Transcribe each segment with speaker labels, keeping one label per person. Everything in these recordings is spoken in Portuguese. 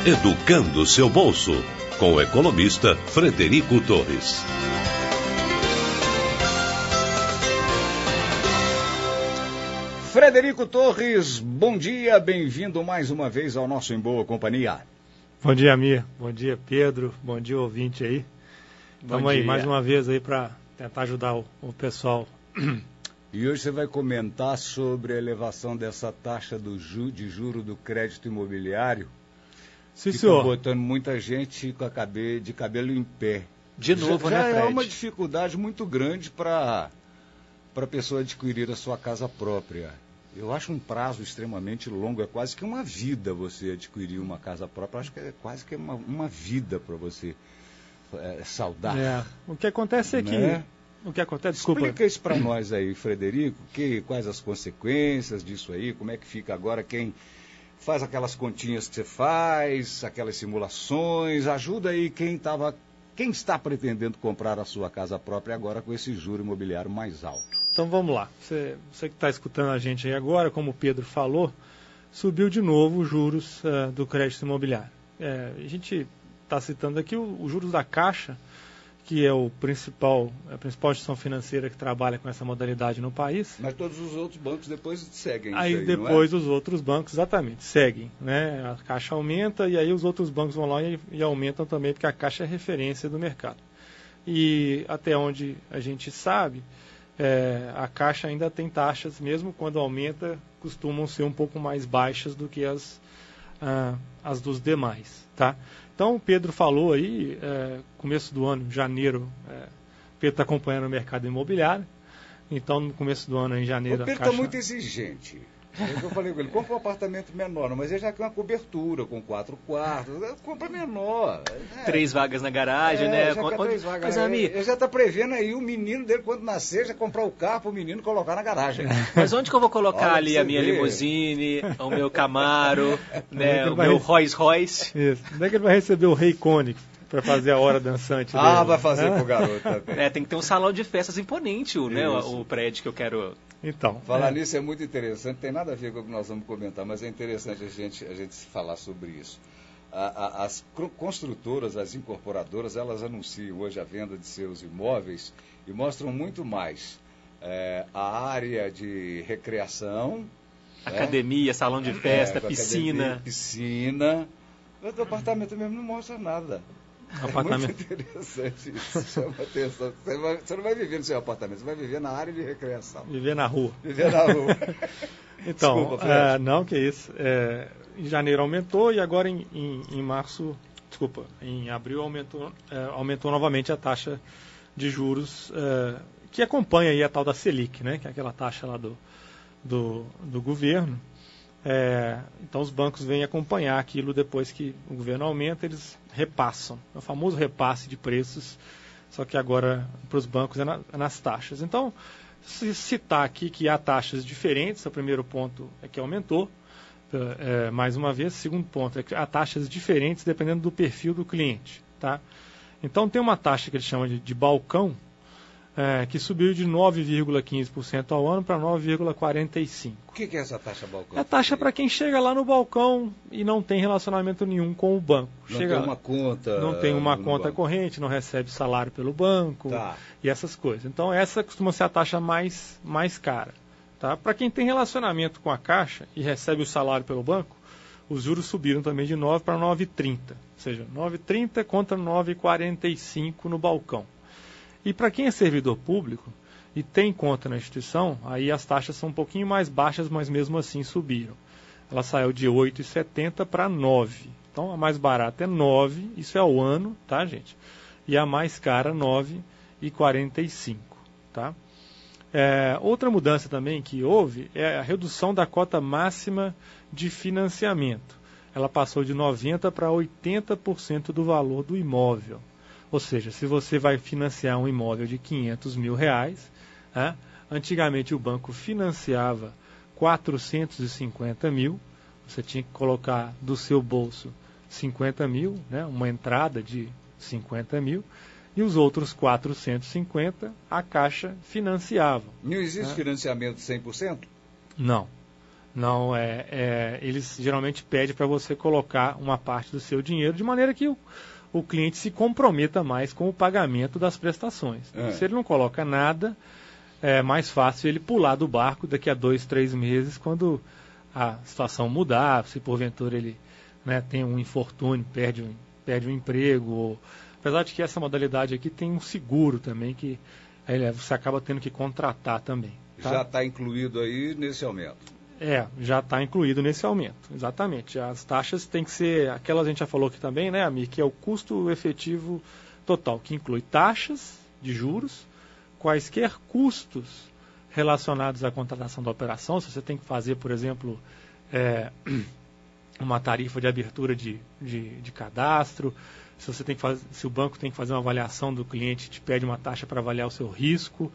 Speaker 1: Educando seu bolso, com o economista Frederico Torres.
Speaker 2: Frederico Torres, bom dia, bem-vindo mais uma vez ao nosso Em Boa Companhia.
Speaker 3: Bom dia, Amir. Bom dia, Pedro. Bom dia, ouvinte aí. Estamos aí mais uma vez aí para tentar ajudar o pessoal.
Speaker 2: E hoje você vai comentar sobre a elevação dessa taxa de juro do crédito imobiliário.
Speaker 3: Sim,
Speaker 2: que
Speaker 3: senhor.
Speaker 2: Está botando muita gente de cabelo em pé.
Speaker 4: De novo,
Speaker 2: já
Speaker 4: né, Fred?
Speaker 2: É uma dificuldade muito grande para a pessoa adquirir a sua casa própria. Eu acho um prazo extremamente longo, é quase que uma vida você adquirir uma casa própria. Acho que é quase que uma vida para você saudar.
Speaker 3: O que acontece é que...
Speaker 2: Né?
Speaker 3: O que acontece, desculpa.
Speaker 2: Explica isso para nós aí, Frederico, quais as consequências disso aí, como é que fica agora quem faz aquelas continhas que você faz, aquelas simulações, ajuda aí quem está pretendendo comprar a sua casa própria agora com esse juro imobiliário mais alto.
Speaker 3: Então vamos lá, você que está escutando a gente aí agora, como o Pedro falou, subiu de novo os juros do crédito imobiliário. A gente está citando aqui os juros da Caixa, que é a principal instituição financeira que trabalha com essa modalidade no país.
Speaker 2: Mas todos os outros bancos depois seguem
Speaker 3: aí
Speaker 2: isso aí,
Speaker 3: depois
Speaker 2: não é?
Speaker 3: Os outros bancos, exatamente, seguem. Né? A Caixa aumenta e aí os outros bancos vão lá e aumentam também, porque a Caixa é referência do mercado. E até onde a gente sabe, a Caixa ainda tem taxas, mesmo quando aumenta, costumam ser um pouco mais baixas do que as dos demais, tá? Então, o Pedro falou aí, começo do ano, janeiro, Pedro está acompanhando o mercado imobiliário, então no começo do ano, em janeiro...
Speaker 2: O Pedro está muito exigente. Eu falei com ele, compra um apartamento menor, mas ele já quer uma cobertura com 4 quartos, compra menor.
Speaker 4: 3 vagas na garagem, né?
Speaker 2: Já quer 3 vagas.
Speaker 4: Mas, amigo,
Speaker 2: ele já está prevendo aí o menino dele, quando nascer, já comprar o carro para o menino colocar na garagem.
Speaker 4: Mas onde que eu vou colocar
Speaker 2: Olha
Speaker 4: ali a minha limusine, o meu Camaro, né, o meu Rolls Royce?
Speaker 3: Isso. Onde é que ele vai receber o Rei Cone para fazer a hora dançante dele?
Speaker 2: Vai fazer pro garoto também.
Speaker 4: Tem que ter um salão de festas imponente, né, o prédio que eu quero...
Speaker 3: Então,
Speaker 2: falar nisso é muito interessante, tem nada a ver com o que nós vamos comentar, mas é interessante a gente falar sobre isso. As construtoras, as incorporadoras, elas anunciam hoje a venda de seus imóveis e mostram muito mais a área de recreação,
Speaker 4: academia, salão de festa, piscina.
Speaker 2: Piscina. O apartamento mesmo não mostra nada.
Speaker 3: Apartamento.
Speaker 2: É muito interessante isso, chama atenção. Você não vai viver no seu apartamento, você vai viver na área de recreação.
Speaker 3: Viver na rua.
Speaker 2: Viver na rua.
Speaker 3: Então,
Speaker 2: desculpa,
Speaker 3: não, que isso. Em janeiro aumentou e agora em abril aumentou novamente a taxa de juros que acompanha aí a tal da Selic, né, que é aquela taxa lá do governo. Então os bancos vêm acompanhar aquilo depois que o governo aumenta, eles repassam. É o famoso repasse de preços, só que agora para os bancos é nas taxas. Então, se citar aqui que há taxas diferentes, o primeiro ponto é que aumentou, mais uma vez. O segundo ponto é que há taxas diferentes dependendo do perfil do cliente. Tá? Então tem uma taxa que eles chamam de balcão, que subiu de 9,15% ao ano para 9,45%.
Speaker 2: O que é essa taxa balcão?
Speaker 3: É a taxa para quem chega lá no balcão e não tem relacionamento nenhum com o banco.
Speaker 2: Não tem uma conta.
Speaker 3: Não tem uma conta corrente, não recebe salário pelo banco e essas coisas. Então essa costuma ser a taxa mais cara. Tá? Para quem tem relacionamento com a Caixa e recebe o salário pelo banco, os juros subiram também de 9 para 9,30. Ou seja, 9,30 contra 9,45 no balcão. E para quem é servidor público e tem conta na instituição, aí as taxas são um pouquinho mais baixas, mas mesmo assim subiram. Ela saiu de 8,70 para 9. Então a mais barata é 9, isso é ao ano, tá, gente? E a mais cara, 9,45, tá? Outra mudança também que houve é a redução da cota máxima de financiamento. Ela passou de 90% para 80% do valor do imóvel. Ou seja, se você vai financiar um imóvel de R$500 mil, antigamente o banco financiava 450 mil, você tinha que colocar do seu bolso 50 mil, uma entrada de 50 mil, e os outros 450 a Caixa financiava.
Speaker 2: Não existe financiamento de 100%?
Speaker 3: Não. Não, eles geralmente pedem para você colocar uma parte do seu dinheiro de maneira que o cliente se comprometa mais com o pagamento das prestações. Se ele não coloca nada, é mais fácil ele pular do barco daqui a 2, 3 meses, quando a situação mudar, se porventura ele, né, tem um infortúnio, perde um emprego. Apesar de que essa modalidade aqui tem um seguro também, que você acaba tendo que contratar também. Tá?
Speaker 2: Já está incluído aí nesse aumento?
Speaker 3: Já está incluído nesse aumento, exatamente. As taxas têm que ser, aquelas a gente já falou aqui também, né, Amir, que é o custo efetivo total, que inclui taxas de juros, quaisquer custos relacionados à contratação da operação. Se você tem que fazer, por exemplo, uma tarifa de abertura de cadastro, se o banco tem que fazer uma avaliação do cliente, te pede uma taxa para avaliar o seu risco,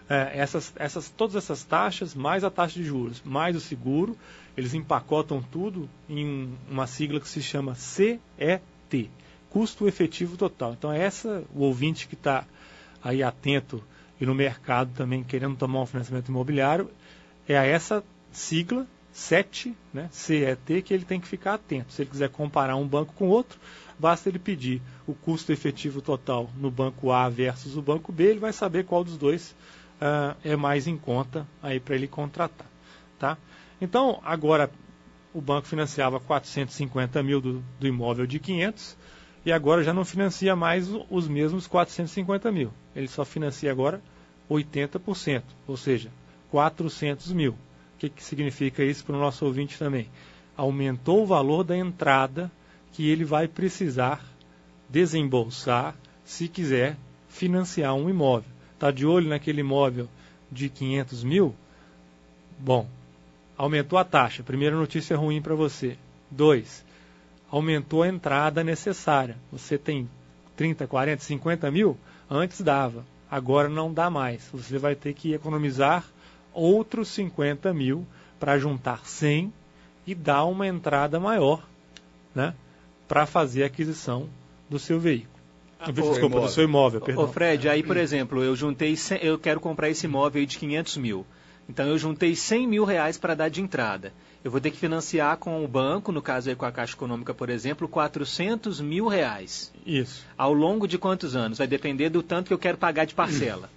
Speaker 3: todas essas taxas, mais a taxa de juros, mais o seguro, eles empacotam tudo em uma sigla que se chama CET, custo efetivo total. Então o ouvinte que está aí atento e no mercado também querendo tomar um financiamento imobiliário, é a essa sigla, CET, né, CET, que ele tem que ficar atento. Se ele quiser comparar um banco com outro, basta ele pedir o custo efetivo total no banco A versus o banco B, ele vai saber qual dos dois é mais em conta aí para ele contratar. Tá? Então, agora o banco financiava 450 mil do imóvel de 500 e agora já não financia mais os mesmos 450 mil. Ele só financia agora 80%, ou seja, 400 mil. O que significa isso para o nosso ouvinte também? Aumentou o valor da entrada que ele vai precisar desembolsar se quiser financiar um imóvel. Está de olho naquele imóvel de 500 mil? Bom, aumentou a taxa. Primeira notícia ruim para você. 2, aumentou a entrada necessária. Você tem 30, 40, 50 mil? Antes dava. Agora não dá mais. Você vai ter que economizar outros 50 mil para juntar 100 e dar uma entrada maior, né, para fazer a aquisição do seu veículo. Desculpa, do seu imóvel, perdão.
Speaker 4: Fred, aí, por exemplo, eu quero comprar esse imóvel aí de 500 mil. Então, eu juntei 100 mil reais para dar de entrada. Eu vou ter que financiar com o banco, no caso aí com a Caixa Econômica, por exemplo, 400 mil reais.
Speaker 3: Isso.
Speaker 4: Ao longo de quantos anos? Vai depender do tanto que eu quero pagar de parcela.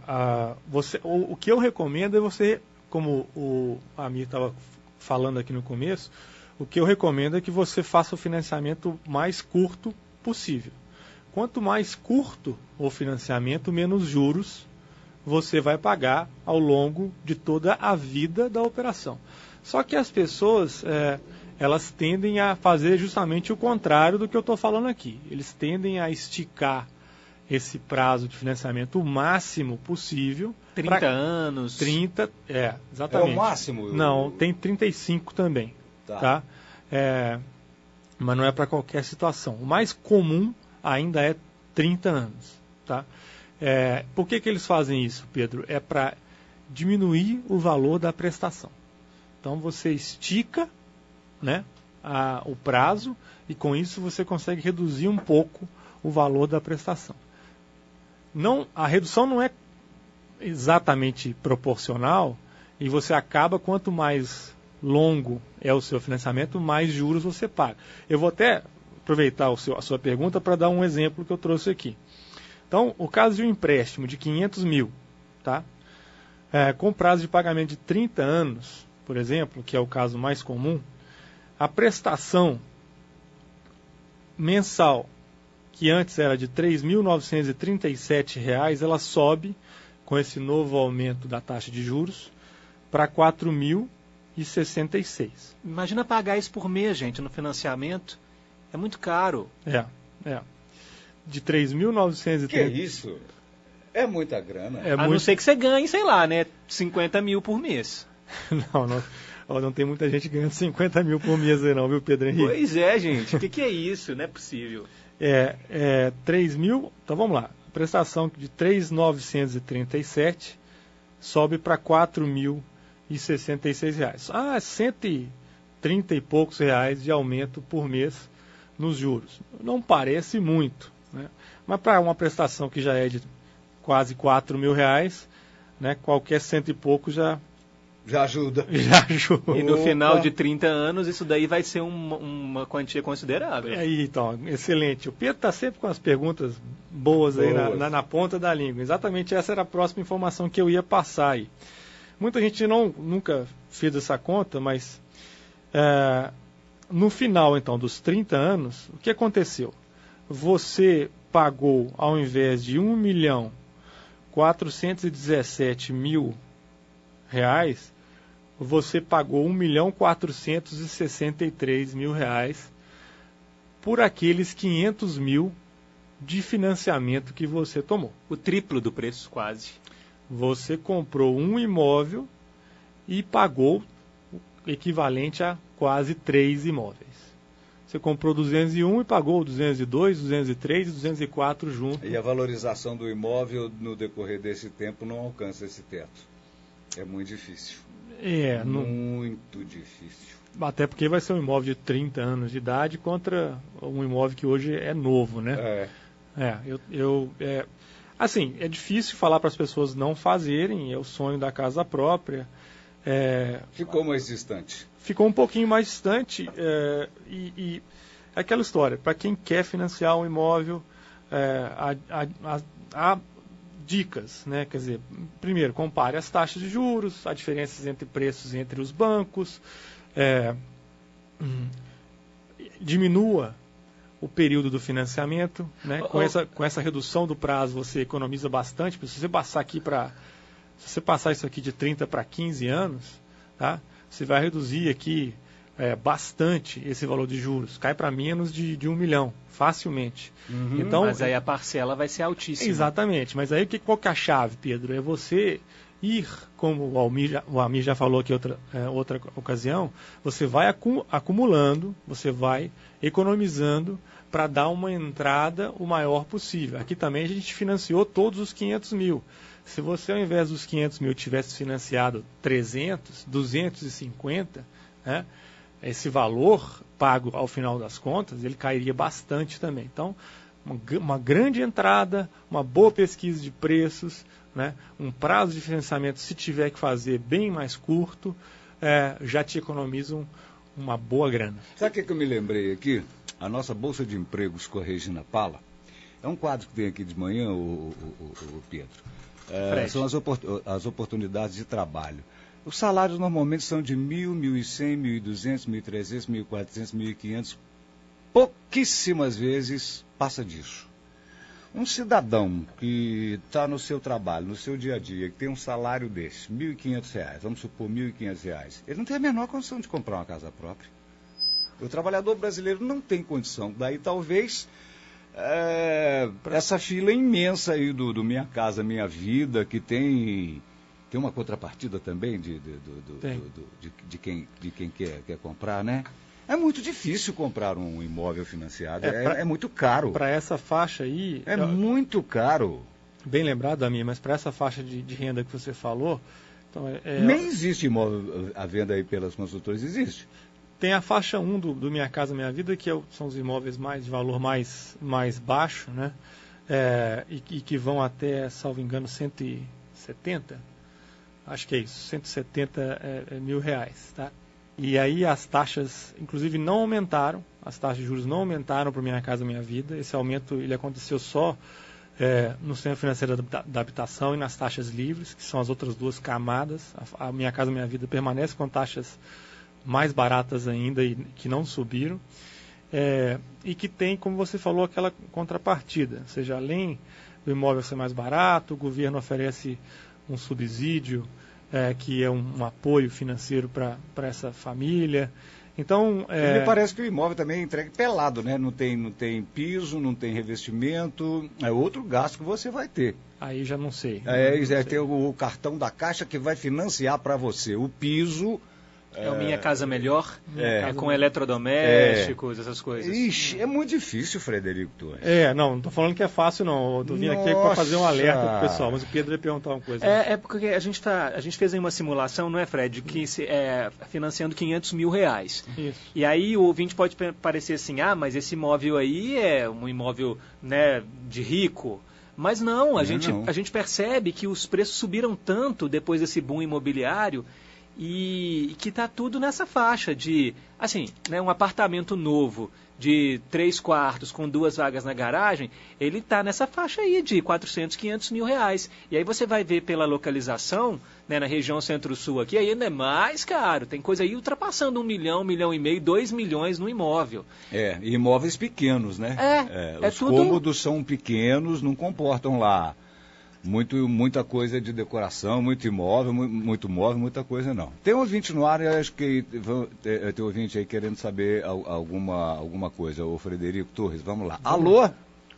Speaker 3: O que eu recomendo é você, como o Amir estava falando aqui no começo, o que eu recomendo é que você faça o financiamento mais curto possível. Quanto mais curto o financiamento, menos juros você vai pagar ao longo de toda a vida da operação. Só que as pessoas, elas tendem a fazer justamente o contrário do que eu estou falando aqui. Eles tendem a esticar esse prazo de financiamento o máximo possível.
Speaker 4: 30 anos?
Speaker 3: 30, exatamente.
Speaker 2: É o máximo?
Speaker 3: Não, tem 35 também. Tá? Mas não é para qualquer situação. O mais comum ainda é 30 anos. Tá? Por que eles fazem isso, Pedro? É para diminuir o valor da prestação. Então você estica, né, o prazo e com isso você consegue reduzir um pouco o valor da prestação. A redução não é exatamente proporcional e você acaba, quanto mais longo é o seu financiamento, mais juros você paga. Eu vou até aproveitar a sua pergunta para dar um exemplo que eu trouxe aqui. Então, o caso de um empréstimo de 500 mil, tá? Com prazo de pagamento de 30 anos, por exemplo, que é o caso mais comum, a prestação mensal, que antes era de R$ 3.937, ela sobe, com esse novo aumento da taxa de juros, para R$ 4.066.
Speaker 4: Imagina pagar isso por mês, gente, no financiamento. É muito caro.
Speaker 3: De 3.930.
Speaker 2: Que isso? É muita grana.
Speaker 4: Não ser que você ganhe, sei lá, né? 50 mil por mês.
Speaker 3: Não tem muita gente ganhando 50 mil por mês aí não, viu, Pedro Henrique?
Speaker 4: Pois é, gente. O que é isso? Não é possível.
Speaker 3: 3 mil... Então vamos lá. A prestação de 3.937 sobe para 4.066 reais. 130 e poucos reais de aumento por mês nos juros. Não parece muito, né? Mas para uma prestação que já é de quase 4 mil reais, né, qualquer cento e pouco já
Speaker 2: Já ajuda.
Speaker 3: Já ajuda.
Speaker 4: E no final de 30 anos, isso daí vai ser uma quantia considerável.
Speaker 3: E aí, então, excelente. O Pedro está sempre com as perguntas boas aí na ponta da língua. Exatamente essa era a próxima informação que eu ia passar aí. Muita gente nunca fez essa conta, mas no final, então, dos 30 anos, o que aconteceu? Você pagou, ao invés de R$1.417.000, você pagou R$1.463.000 por aqueles 500 mil de financiamento que você tomou.
Speaker 4: O triplo do preço, quase.
Speaker 3: Você comprou um imóvel e pagou o equivalente a quase 3 imóveis. Você comprou 201 e pagou 202, 203 e 204 juntos.
Speaker 2: E a valorização do imóvel no decorrer desse tempo não alcança esse teto. É muito difícil. Muito difícil.
Speaker 3: Até porque vai ser um imóvel de 30 anos de idade contra um imóvel que hoje é novo, né? Assim, é difícil falar para as pessoas não fazerem, é o sonho da casa própria.
Speaker 2: Ficou mais distante.
Speaker 3: Ficou um pouquinho mais distante e aquela história, para quem quer financiar um imóvel, há dicas, né? Quer dizer, primeiro, compare as taxas de juros, as diferenças entre preços entre os bancos, diminua o período do financiamento, né? Com essa redução do prazo você economiza bastante. Se você passar isso aqui de 30 para 15 anos, tá? Você vai reduzir aqui bastante esse valor de juros. Cai para menos de 1 milhão, facilmente.
Speaker 4: Então, mas aí a parcela vai ser altíssima.
Speaker 3: Exatamente. Mas aí qual que é a chave, Pedro? É você ir, como o Almir já falou aqui outra ocasião, você vai acumulando, você vai economizando para dar uma entrada o maior possível. Aqui também a gente financiou todos os 500 mil. Se você, ao invés dos 500 mil, tivesse financiado 300, 250, né, esse valor pago ao final das contas, ele cairia bastante também. Então, uma grande entrada, uma boa pesquisa de preços, né, um prazo de financiamento, se tiver que fazer bem mais curto, já te economizam uma boa grana.
Speaker 2: Sabe o que eu me lembrei aqui? A nossa Bolsa de Empregos com a Regina Pala. É um quadro que tem aqui de manhã, o Pedro. São as oportunidades de trabalho. Os salários normalmente são de 1.000, 1.100, 1.200, 1.300, 1.400, 1.500. Pouquíssimas vezes passa disso. Um cidadão que está no seu trabalho, no seu dia a dia, que tem um salário desse, R$1.500, vamos supor R$1.500, ele não tem a menor condição de comprar uma casa própria. O trabalhador brasileiro não tem condição. Daí talvez essa fila imensa aí do Minha Casa Minha Vida, que tem uma contrapartida também de quem quer comprar, né? É muito difícil comprar um imóvel financiado, é muito caro.
Speaker 3: Para essa faixa aí...
Speaker 2: muito caro.
Speaker 3: Bem lembrado, Amir, mas para essa faixa de renda que você falou... Então
Speaker 2: nem existe imóvel à venda aí pelas consultoras, existe?
Speaker 3: Tem a faixa 1 do Minha Casa Minha Vida, que são os imóveis de valor mais baixo, né? E que vão até, salvo engano, 170, acho que é isso, 170 mil reais, tá? E aí as taxas, inclusive, não aumentaram, as taxas de juros não aumentaram para o Minha Casa Minha Vida. Esse aumento ele aconteceu só no Sistema Financeiro da Habitação e nas taxas livres, que são as outras duas camadas. A Minha Casa Minha Vida permanece com taxas mais baratas ainda e que não subiram. E que tem, como você falou, aquela contrapartida. Ou seja, além do imóvel ser mais barato, o governo oferece um subsídio, que é um apoio financeiro para essa família. Então,
Speaker 2: me parece que o imóvel também é entregue pelado, né? Não tem piso, não tem revestimento, é outro gasto que você vai ter.
Speaker 3: Aí já não sei.
Speaker 2: Tem o cartão da Caixa que vai financiar para você o piso.
Speaker 4: É o Minha Casa Melhor, com eletrodomésticos, essas coisas.
Speaker 2: Ixi, é muito difícil, Frederico Torres.
Speaker 3: Não estou falando que é fácil, não. Estou vindo aqui para fazer um alerta para o pessoal, mas o Pedro ia perguntar uma coisa.
Speaker 4: Porque a gente fez aí uma simulação, não é, Fred, que financiando 500 mil reais.
Speaker 3: Isso.
Speaker 4: E aí o ouvinte pode parecer assim, mas esse imóvel aí é um imóvel, né, de rico. Mas não, a gente percebe que os preços subiram tanto depois desse boom imobiliário, e que está tudo nessa faixa de, assim, né, um apartamento novo de 3 quartos com 2 vagas na garagem, ele está nessa faixa aí de 400, 500 mil reais. E aí você vai ver pela localização, né, na região centro-sul aqui, aí ainda é mais caro. Tem coisa aí ultrapassando 1 milhão, 1,5 milhão, 2 milhões no imóvel.
Speaker 2: E imóveis pequenos, né? Os cômodos são pequenos, não comportam lá muita coisa de decoração, muito móvel, muita coisa não. Tem um ouvinte no ar, acho que tem um ouvinte aí querendo saber alguma coisa. O Frederico Torres, vamos lá. Alô?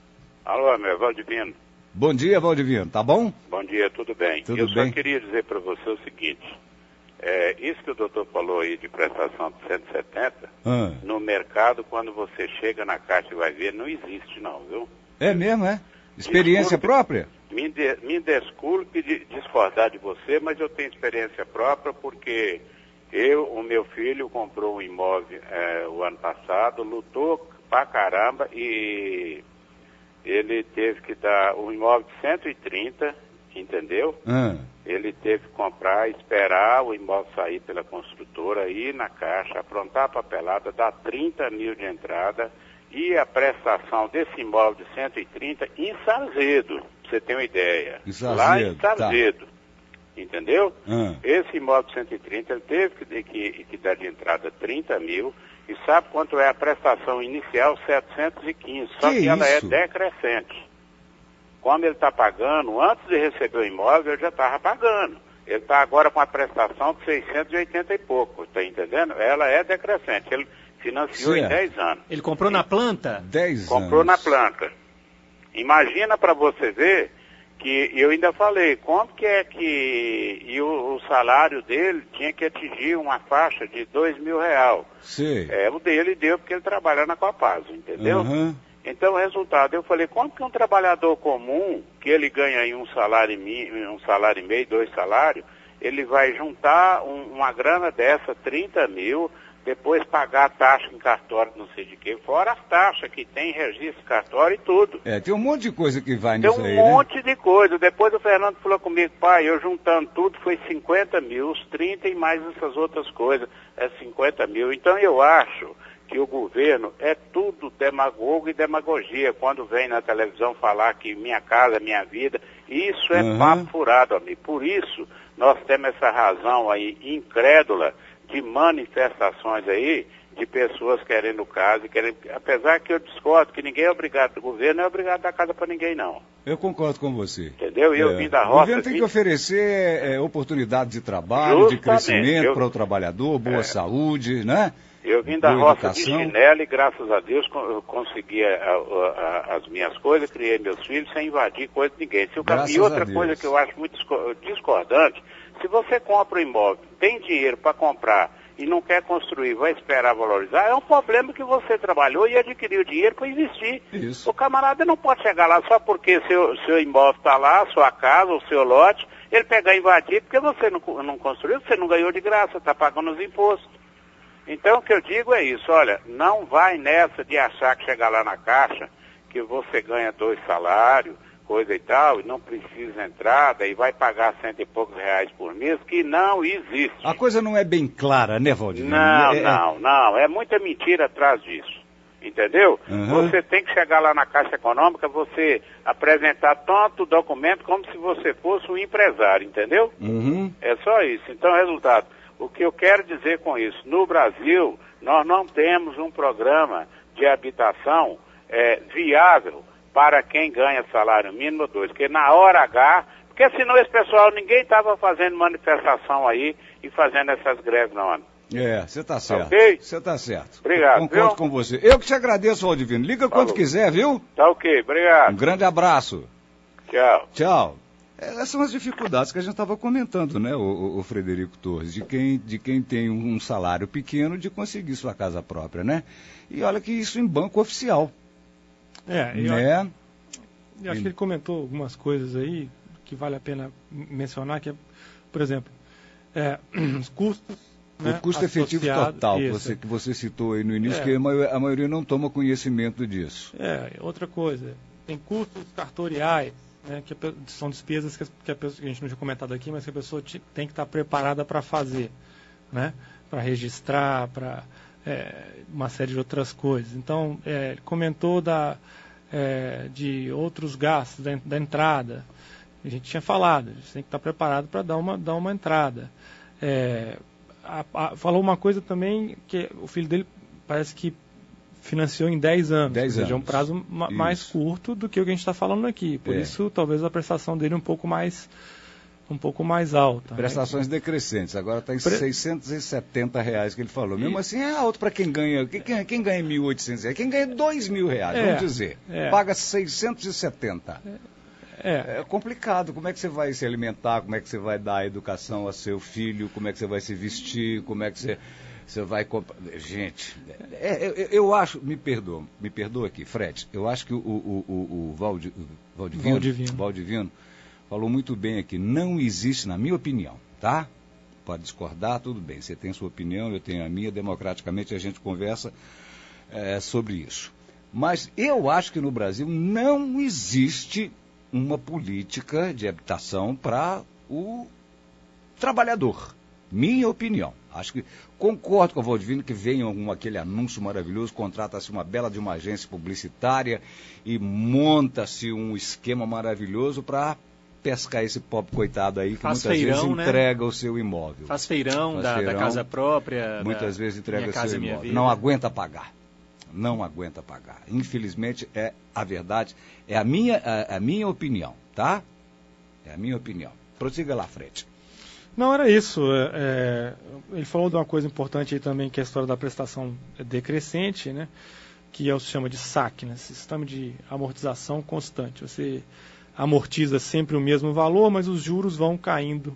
Speaker 5: Alô, meu Valdivino.
Speaker 2: Bom dia, Valdivino, tá bom?
Speaker 5: Bom dia, tudo bem. Eu só queria dizer para você o seguinte, isso que o doutor falou aí de prestação de 170, no mercado, quando você chega na caixa e vai ver, não existe não, viu?
Speaker 2: É mesmo, é? Experiência própria?
Speaker 5: Me desculpe de discordar de você, mas eu tenho experiência própria porque o meu filho comprou um imóvel o ano passado, lutou pra caramba e ele teve que dar um imóvel de 130, entendeu? Ele teve que comprar, esperar o imóvel sair pela construtora, ir na caixa, aprontar a papelada, dar 30 mil de entrada e a prestação desse imóvel de 130 em Sarzedo, pra você ter uma ideia. Lá em Sarzedo, entendeu? Esse imóvel de 130, ele teve que dar de entrada 30 mil, e sabe quanto é a prestação inicial? 715, só que ela é decrescente. Como ele está pagando, antes de receber o imóvel, ele já estava pagando. Ele está agora com a prestação de 680 e pouco, está entendendo? Ela é decrescente, ele financiou em 10 anos.
Speaker 4: Ele comprou na planta?
Speaker 2: 10 anos.
Speaker 5: Comprou na planta. Imagina para você ver que eu ainda falei, como que é que o salário dele tinha que atingir uma faixa de R$2.000.
Speaker 2: Sim.
Speaker 5: O dele deu porque ele trabalha na Copasa, entendeu? Então o resultado, eu falei, como que um trabalhador comum, que ele ganha aí um salário e meio, 2 salários, ele vai juntar uma grana dessa, 30 mil, depois pagar a taxa em cartório, não sei de quê, fora as taxas que tem, registro, cartório e tudo.
Speaker 2: Tem um monte de coisa que vai nisso aí,
Speaker 5: Tem um monte de coisa. Depois o Fernando falou comigo, pai, eu juntando tudo foi 50 mil, os 30 e mais essas outras coisas, 50 mil. Então eu acho que o governo é tudo demagogo e demagogia, quando vem na televisão falar que minha casa, minha vida, isso é papo furado, amigo. Por isso nós temos essa razão aí incrédula de manifestações aí, de pessoas querendo casa, apesar que eu discordo que ninguém é obrigado, o governo não é obrigado a dar casa para ninguém, não.
Speaker 2: Eu concordo com você.
Speaker 5: Entendeu? E eu vim da roça.
Speaker 2: O governo tem que oferecer oportunidade de trabalho, de crescimento para o trabalhor, boa saúde, né?
Speaker 5: Eu vim da roça de chinelo e, graças a Deus, eu consegui as minhas coisas, criei meus filhos sem invadir coisa de ninguém. E outra coisa que eu acho muito discordante, se você compra um imóvel, tem dinheiro para comprar e não quer construir, vai esperar valorizar, é um problema que você trabalhou e adquiriu dinheiro para investir.
Speaker 2: Isso.
Speaker 5: O camarada não pode chegar lá só porque seu imóvel está lá, sua casa, o seu lote, ele pegar e invadir porque você não construiu, você não ganhou de graça, está pagando os impostos. Então o que eu digo é isso, olha, não vai nessa de achar que chegar lá na caixa, que você ganha 2 salários, coisa e tal, e não precisa entrada, e vai pagar 100 e poucos reais por mês, que não existe.
Speaker 2: A coisa não é bem clara, né, Valdivino?
Speaker 5: Não, é muita mentira atrás disso, entendeu? Você tem que chegar lá na Caixa Econômica, você apresentar tanto documento como se você fosse um empresário, entendeu? É só isso. Então, resultado, o que eu quero dizer com isso, no Brasil, nós não temos um programa de habitação viável para quem ganha salário mínimo 2, porque na hora H, porque senão esse pessoal, ninguém estava fazendo manifestação aí e fazendo essas greves, não.
Speaker 2: Você está certo. Você está certo.
Speaker 5: Obrigado.
Speaker 2: Concordo com você. Eu que te agradeço, Valdivino. Liga quando quiser, viu?
Speaker 5: Tá ok, obrigado.
Speaker 2: Um grande abraço.
Speaker 5: Tchau.
Speaker 2: Tchau. Essas são as dificuldades que a gente estava comentando, né, o Frederico Torres, de quem tem um salário pequeno de conseguir sua casa própria, né? E olha que isso em banco oficial.
Speaker 3: Eu acho que ele comentou algumas coisas aí que vale a pena mencionar, que é, por exemplo, os custos.
Speaker 2: O custo efetivo total que você citou aí no início, que a maioria não toma conhecimento disso.
Speaker 3: Outra coisa, tem custos cartoriais, né, que são despesas que a gente não tinha comentado aqui, mas que a pessoa tem que estar preparada para fazer. né? Para registrar, para uma série de outras coisas. Então, ele comentou de outros gastos da entrada. A gente tinha falado, a gente tem que estar preparado para dar uma entrada. Falou uma coisa também, que o filho dele parece que financiou em 10 anos.
Speaker 2: 10
Speaker 3: ou seja,
Speaker 2: anos.
Speaker 3: Um prazo mais curto do que o que a gente está falando aqui. Por isso, talvez a prestação dele um pouco mais alta.
Speaker 2: Prestações decrescentes. Agora está em R$670 que ele falou. Mesmo assim, é alto para quem ganha. Quem ganha R$1.800? Quem ganha R$2.000, vamos dizer. Paga 670. É complicado. Como é que você vai se alimentar? Como é que você vai dar a educação a seu filho? Como é que você vai se vestir? Como é que você vai comprar? Gente, eu acho, me perdoa aqui, Fred, eu acho que o Valdivino falou muito bem aqui. Não existe, na minha opinião, tá? Pode discordar, tudo bem. Você tem sua opinião, eu tenho a minha. Democraticamente a gente conversa sobre isso. Mas eu acho que no Brasil não existe uma política de habitação para o trabalhador. Minha opinião. Acho que concordo com o Valdivino que venha aquele anúncio maravilhoso, contrata-se uma bela de uma agência publicitária e monta-se um esquema maravilhoso para pescar esse pobre coitado aí que muitas vezes entrega o seu imóvel.
Speaker 4: Faz feirão da casa própria.
Speaker 2: Muitas vezes entrega o seu imóvel. Não aguenta pagar. Não aguenta pagar. Infelizmente, a verdade, é a minha opinião, tá? É a minha opinião. Prossiga lá, Fred.
Speaker 3: Não, era isso. Ele falou de uma coisa importante aí também, que é a história da prestação decrescente, né? Que se chama de SAC, né? Sistema de amortização constante. Você amortiza sempre o mesmo valor, mas os juros vão caindo.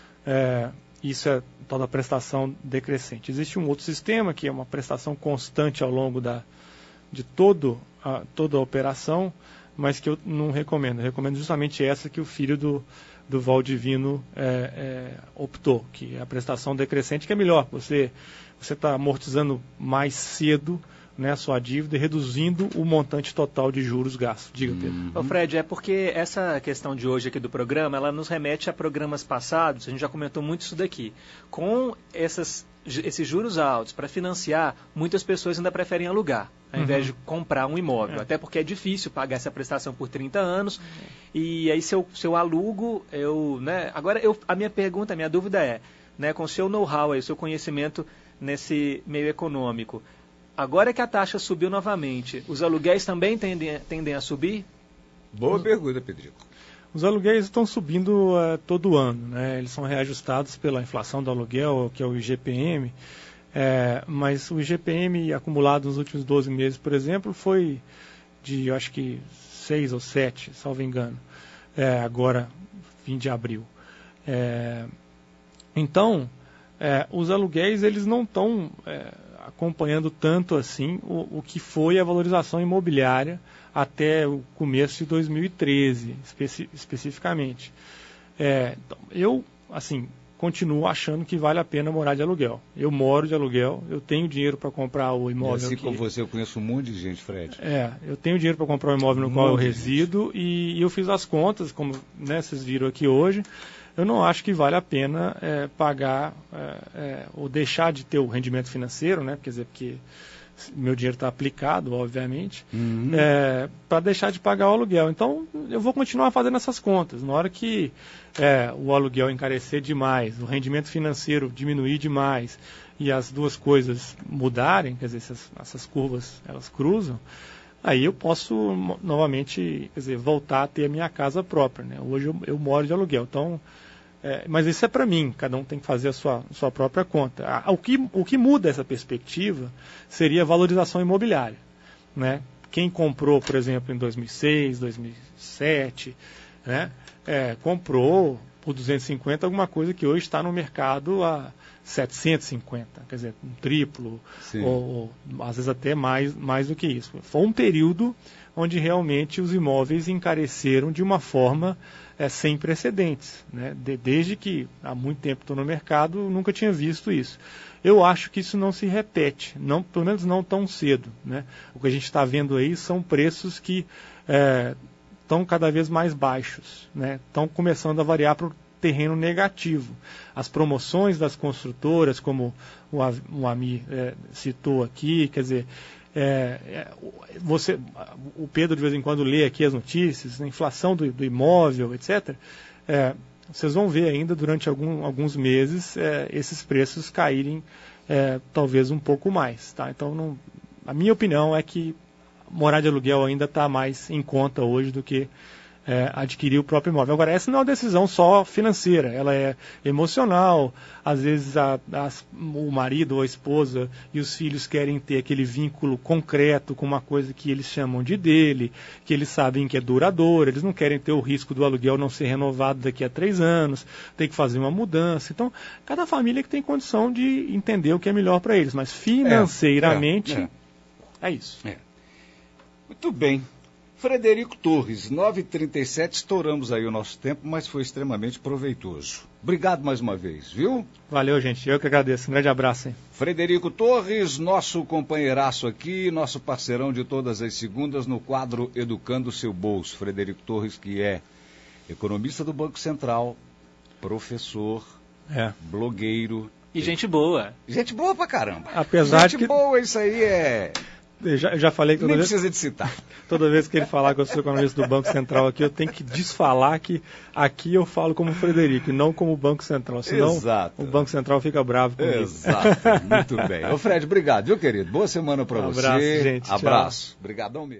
Speaker 3: Isso é tal da prestação decrescente. Existe um outro sistema, que é uma prestação constante ao longo de toda a operação, mas que eu não recomendo. Eu recomendo justamente essa que o filho do Valdivino optou, que é a prestação decrescente, que é melhor. Você está amortizando mais cedo, né, a sua dívida e reduzindo o montante total de juros gastos. Diga, Pedro.
Speaker 4: Fred, é porque essa questão de hoje aqui do programa, ela nos remete a programas passados, a gente já comentou muito isso daqui. Com esses juros altos para financiar, muitas pessoas ainda preferem alugar, ao invés de comprar um imóvel. Até porque é difícil pagar essa prestação por 30 anos. E aí, se eu alugo, agora, a minha dúvida é, né, com o seu know-how, o seu conhecimento nesse meio econômico, agora que a taxa subiu novamente, os aluguéis também tendem a subir?
Speaker 2: Boa pergunta, Pedrico.
Speaker 3: Os aluguéis estão subindo todo ano, né? Eles são reajustados pela inflação do aluguel, que é o IGPM, mas o IGPM acumulado nos últimos 12 meses, por exemplo, foi de, eu acho que 6 ou 7, salvo engano, agora, fim de abril. Então, os aluguéis eles não estão acompanhando tanto assim o que foi a valorização imobiliária até o começo de 2013, especificamente. Então, eu, assim, continuo achando que vale a pena morar de aluguel. Eu moro de aluguel, eu tenho dinheiro para comprar o imóvel.
Speaker 2: E assim como você, eu conheço um monte de gente, Fred.
Speaker 3: Eu tenho dinheiro para comprar o imóvel no qual eu resido e eu fiz as contas, como vocês viram aqui hoje. Eu não acho que vale a pena pagar ou deixar de ter o rendimento financeiro, né? Quer dizer, porque meu dinheiro está aplicado, obviamente, para deixar de pagar o aluguel. Então, eu vou continuar fazendo essas contas. Na hora que o aluguel encarecer demais, o rendimento financeiro diminuir demais e as duas coisas mudarem, quer dizer, essas curvas elas cruzam, aí eu posso novamente, quer dizer, voltar a ter a minha casa própria, né? Hoje eu moro de aluguel, então... mas isso é para mim, cada um tem que fazer a sua própria conta. O que muda essa perspectiva seria a valorização imobiliária, né? Quem comprou, por exemplo, em 2006, 2007, né? Comprou por 250 alguma coisa que hoje está no mercado a 750, quer dizer, um triplo, ou às vezes até mais do que isso. Foi um período onde realmente os imóveis encareceram de uma forma sem precedentes, né? Desde que há muito tempo estou no mercado, nunca tinha visto isso. Eu acho que isso não se repete, pelo menos não tão cedo, né? O que a gente está vendo aí são preços que estão cada vez mais baixos, né? Estão começando a variar para terreno negativo. As promoções das construtoras, como o Ami citou aqui, quer dizer, o Pedro de vez em quando lê aqui as notícias, a inflação do imóvel, etc., vocês vão ver ainda durante alguns meses esses preços caírem talvez um pouco mais. Tá? Então, a minha opinião é que morar de aluguel ainda está mais em conta hoje do que adquirir o próprio imóvel. Agora, essa não é uma decisão só financeira, ela é emocional. Às vezes o marido ou a esposa e os filhos querem ter aquele vínculo concreto com uma coisa que eles chamam de dele, que eles sabem que é duradouro, eles não querem ter o risco do aluguel não ser renovado daqui a 3 anos, tem que fazer uma mudança. Então, cada família que tem condição de entender o que é melhor para eles, mas financeiramente é isso.
Speaker 2: Muito bem. Frederico Torres, 9h37, estouramos aí o nosso tempo, mas foi extremamente proveitoso. Obrigado mais uma vez, viu?
Speaker 3: Valeu, gente. Eu que agradeço. Um grande abraço, hein?
Speaker 2: Frederico Torres, nosso companheiraço aqui, nosso parceirão de todas as segundas no quadro Educando o Seu Bolso. Frederico Torres, que é economista do Banco Central, professor, blogueiro.
Speaker 4: E gente boa.
Speaker 2: Gente boa pra caramba.
Speaker 3: Apesar
Speaker 2: gente boa, isso aí
Speaker 3: Eu já falei que
Speaker 2: nem precisa de citar.
Speaker 3: Toda vez que ele falar que eu sou economista do Banco Central aqui, eu tenho que desfalar que aqui eu falo como Frederico e não como Banco Central. Senão o Banco Central fica bravo comigo.
Speaker 2: Exato, muito bem. Ô Fred, obrigado, viu, querido? Boa semana para você.
Speaker 3: Abraço, gente.
Speaker 2: Abraço. Obrigadão mesmo.